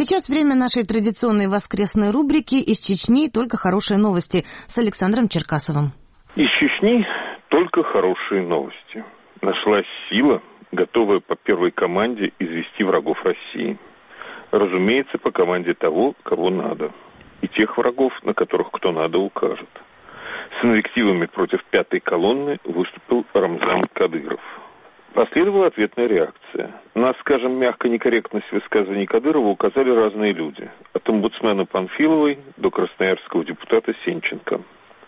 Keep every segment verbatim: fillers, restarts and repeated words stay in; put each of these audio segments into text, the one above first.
сейчас время нашей традиционной воскресной рубрики «Из Чечни только хорошие новости» с Александром Черкасовым. Из Чечни только хорошие новости. Нашлась сила, готовая по первой команде извести врагов России. Разумеется, по команде того, кого надо. И тех врагов, на которых кто надо, укажет. С инвективами против пятой колонны выступил Рамзан Кадыров. Последовала ответная реакция. На, скажем, мягко некорректность высказываний Кадырова указали разные люди. От омбудсмена Панфиловой до красноярского депутата Сенченко.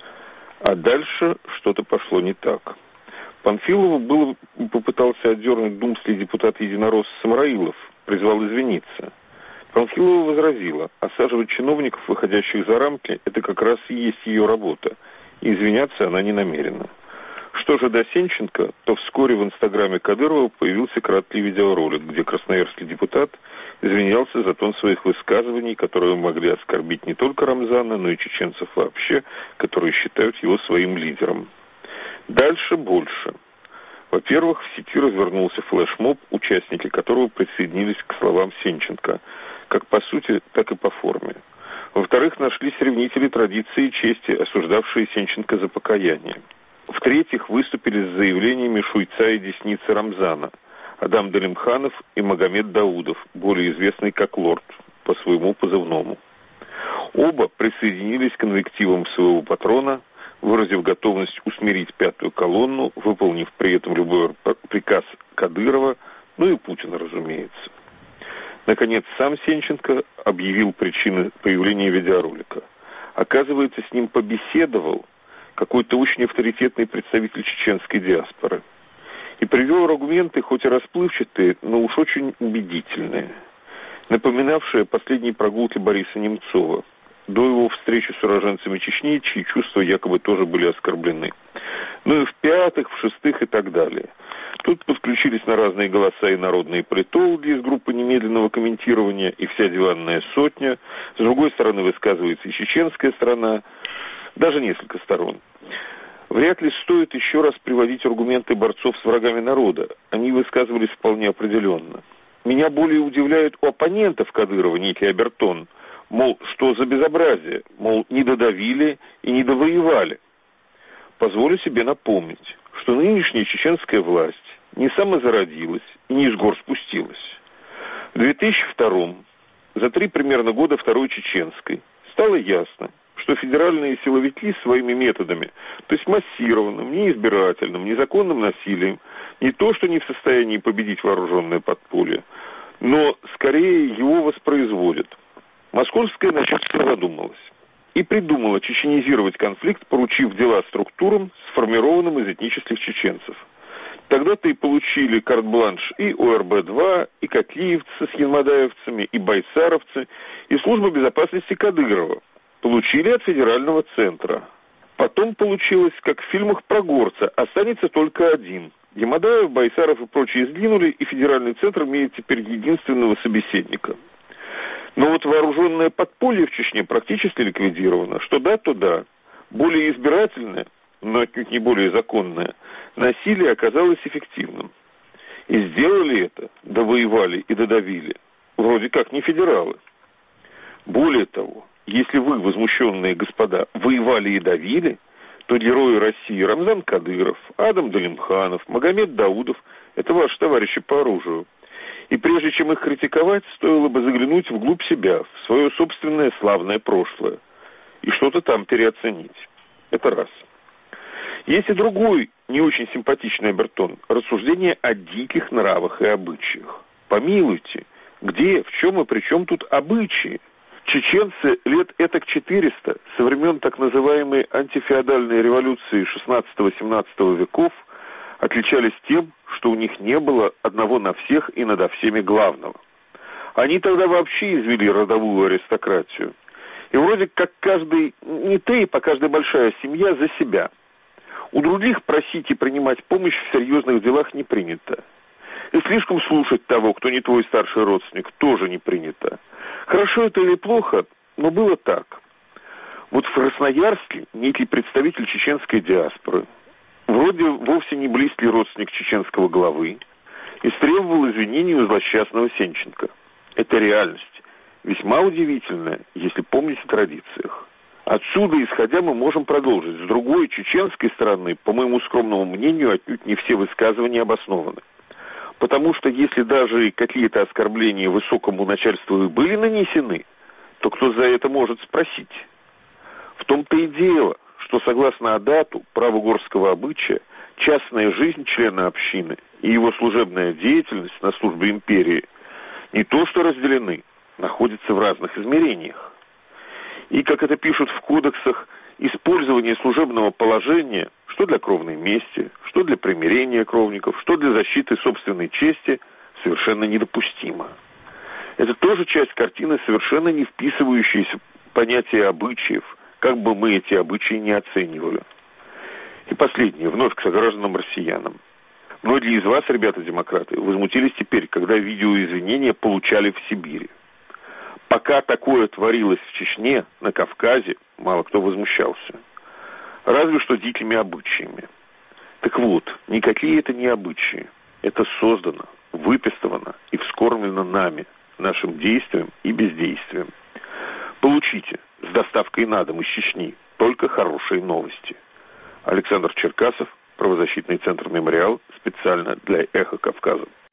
А дальше что-то пошло не так. Панфилова было, попытался отдернуть думский депутат единоросс Самраилов, призвал извиниться. Панфилова возразила, осаживать чиновников, выходящих за рамки, это как раз и есть ее работа, и извиняться она не намерена. Что же до Сенченко, то вскоре в инстаграме Кадырова появился краткий видеоролик, где красноярский депутат извинялся за тон своих высказываний, которые могли оскорбить не только Рамзана, но и чеченцев вообще, которые считают его своим лидером. Дальше больше. Во-первых, в сети развернулся флешмоб, участники которого присоединились к словам Сенченко, как по сути, так и по форме. Во-вторых, нашлись ревнители традиции и чести, осуждавшие Сенченко за покаяние. В-третьих, выступили с заявлениями шуйца и десницы Рамзана, Адам Далимханов и Магомед Даудов, более известный как Лорд, по своему позывному. Оба присоединились к инвективам своего патрона, выразив готовность усмирить пятую колонну, выполнив при этом любой приказ Кадырова, ну и Путина, разумеется. Наконец, сам Сенченко объявил причины появления видеоролика. Оказывается, с ним побеседовал какой-то очень авторитетный представитель чеченской диаспоры. И привел аргументы, хоть и расплывчатые, но уж очень убедительные, напоминавшие последние прогулки Бориса Немцова до его встречи с уроженцами Чечни, чьи чувства якобы тоже были оскорблены. Ну и в-пятых, в-шестых и так далее. Тут подключились на разные голоса и народные политологи из группы немедленного комментирования, и вся диванная сотня. С другой стороны высказывается и чеченская сторона, даже несколько сторон. Вряд ли стоит еще раз приводить аргументы борцов с врагами народа. Они высказывались вполне определенно. Меня более удивляют у оппонентов Кадырова некий обертон. Мол, что за безобразие? Мол, не додавили и не довоевали. Позволю себе напомнить, что нынешняя чеченская власть не самозародилась и не из гор спустилась. В две тысячи втором, за три примерно года Второй Чеченской, стало ясно, что федеральные силовики своими методами, то есть массированным, неизбирательным, незаконным насилием, не то что не в состоянии победить вооруженное подполье, но скорее его воспроизводят. Московское начальство задумалось и придумало чеченизировать конфликт, поручив дела структурам, сформированным из этнических чеченцев. Тогда-то и получили карт-бланш и о эр бэ два, и кокиевцы с янмадаевцами, и байсаровцы, и служба безопасности Кадырова. Получили от федерального центра. Потом получилось, как в фильмах про горца, останется только один. Ямадаев, Байсаров и прочие сгинули, и федеральный центр имеет теперь единственного собеседника. Но вот вооруженное подполье в Чечне практически ликвидировано. Что да, то да. Более избирательное, но отнюдь не более законное, насилие оказалось эффективным. И сделали это, довоевали и додавили. Вроде как не федералы. Более того, если вы, возмущенные господа, воевали и давили, то герои России Рамзан Кадыров, Адам Далимханов, Магомед Даудов – это ваши товарищи по оружию. И прежде чем их критиковать, стоило бы заглянуть вглубь себя, в свое собственное славное прошлое, и что-то там переоценить. Это раз. Есть и другой, не очень симпатичный обертон – рассуждение о диких нравах и обычаях. Помилуйте, где, в чем и при чем тут обычаи? Чеченцы лет этак четыреста, со времен так называемой антифеодальной революции шестнадцатого-семнадцатого веков, отличались тем, что у них не было одного на всех и надо всеми главного. Они тогда вообще извели родовую аристократию. И вроде как каждый, не тейп, а каждая большая семья за себя. У других просить и принимать помощь в серьезных делах не принято. И слишком слушать того, кто не твой старший родственник, тоже не принято. Хорошо это или плохо, но было так. Вот в Красноярске некий представитель чеченской диаспоры, вроде вовсе не близкий родственник чеченского главы, истребовал извинений у злосчастного Сенченко. Это реальность. весьма удивительная, если помнить о традициях. Отсюда, исходя, мы можем продолжить. С другой, чеченской стороны, по моему скромному мнению, отнюдь не все высказывания обоснованы. Потому что если даже какие-то оскорбления высокому начальству и были нанесены, то кто за это может спросить? В том-то и дело, что согласно Адату, праву горского обычая, частная жизнь члена общины и его служебная деятельность на службе империи не то что разделены, находятся в разных измерениях. И, как это пишут в кодексах, использование служебного положения, что для кровной мести, что для примирения кровников, что для защиты собственной чести, совершенно недопустимо. Это тоже часть картины, совершенно не вписывающаяся в понятие обычаев, как бы мы эти обычаи не оценивали. И последнее, вновь к согражданам россиянам. Многие из вас, ребята-демократы, возмутились теперь, когда видеоизвинения получали в Сибири. Пока такое творилось в Чечне, на Кавказе, мало кто возмущался. Разве что дикими обычаями. Так вот, никакие это не обычаи. Это создано, выпистовано и вскормлено нами, нашим действием и бездействием. Получите с доставкой на дом из Чечни только хорошие новости. Александр Черкасов, правозащитный центр «Мемориал», специально для «Эхо Кавказа».